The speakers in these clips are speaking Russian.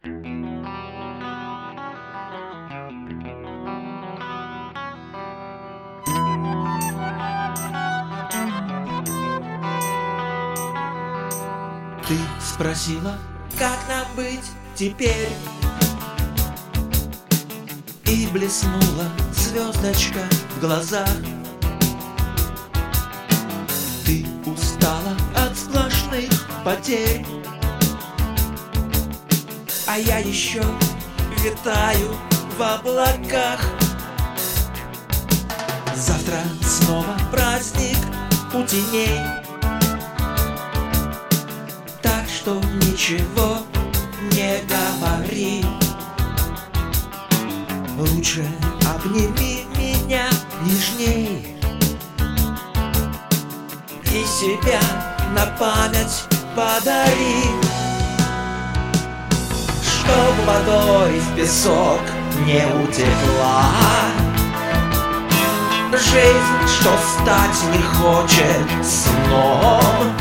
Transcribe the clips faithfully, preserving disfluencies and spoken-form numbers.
Ты спросила, как нам быть теперь, и блеснула звездочка в глазах. Ты устала от сплошных потерь, а я еще витаю в облаках. Завтра снова праздник у теней, так что ничего не говори. Лучше обними меня нежней и себя на память подари, чтоб водой в песок не утекла жизнь, что стать не хочет сном.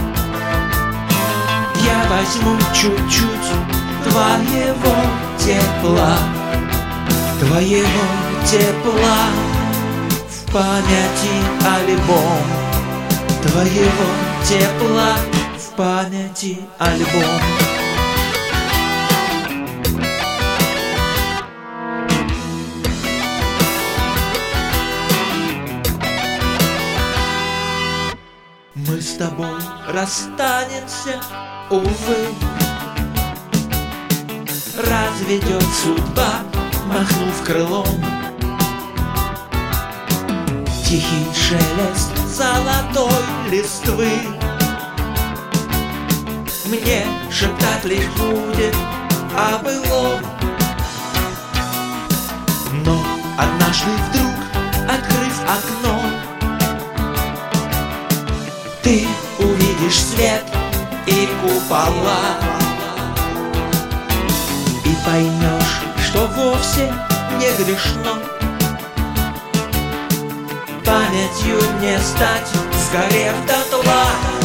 Я возьму чуть-чуть твоего тепла, твоего тепла в памяти альбом, твоего тепла в памяти альбом. Мы с тобой расстанемся, увы, разведет судьба, махнув крылом. Тихий шелест золотой листвы мне шептать лишь будет о былом. Но однажды вдруг, открыв окно, ты увидишь свет и купола и поймешь, что вовсе не грешно памятью мне стать, сгорев дотла,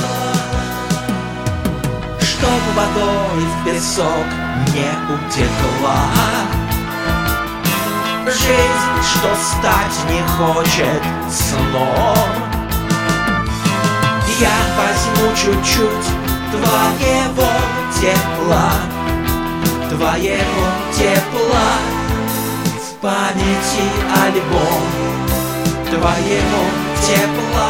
чтоб водой в песок не утекла жизнь, что стать не хочет сном. Я возьму чуть-чуть твоего тепла, твоего тепла в памяти альбом, твоего тепла.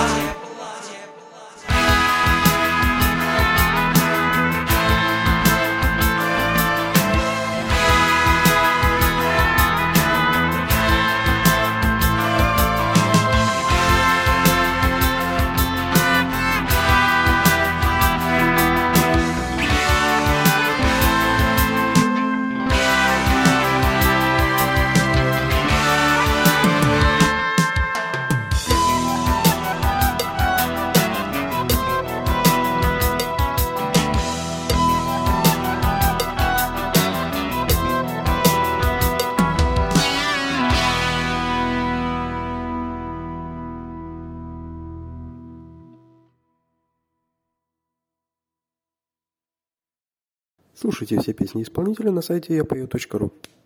Слушайте все песни исполнителя на сайте я пою точка ру.